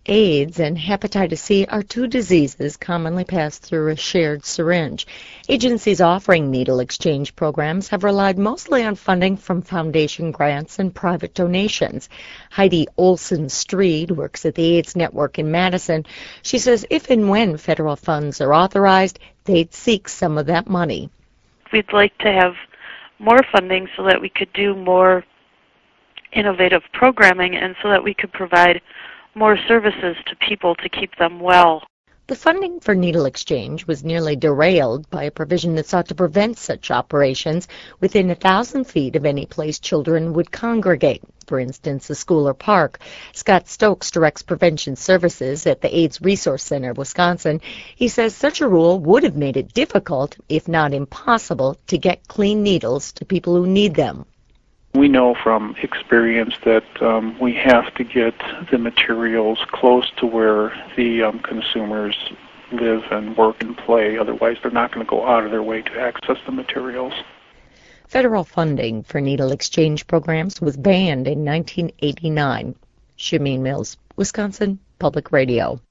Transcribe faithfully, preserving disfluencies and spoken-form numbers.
AIDS and hepatitis C are two diseases commonly passed through a shared syringe. Agencies offering needle exchange programs have relied mostly on funding from foundation grants and private donations. Heidi Olson-Streed works at the AIDS Network in Madison. She says if and when federal funds are authorized, they'd seek some of that money. We'd like to have more funding so that we could do more innovative programming and so that we could provide more services to people to keep them well. The funding for needle exchange was nearly derailed by a provision that sought to prevent such operations within a thousand feet of any place children would congregate, for instance, a school or park. Scott Stokes directs prevention services at the AIDS Resource Center of Wisconsin. He says such a rule would have made it difficult, if not impossible, to get clean needles to people who need them. We know from experience that um, we have to get the materials close to where the um, consumers live and work and play. Otherwise, they're not going to go out of their way to access the materials. Federal funding for needle exchange programs was banned in nineteen eighty-nine. Shameen Mills, Wisconsin Public Radio.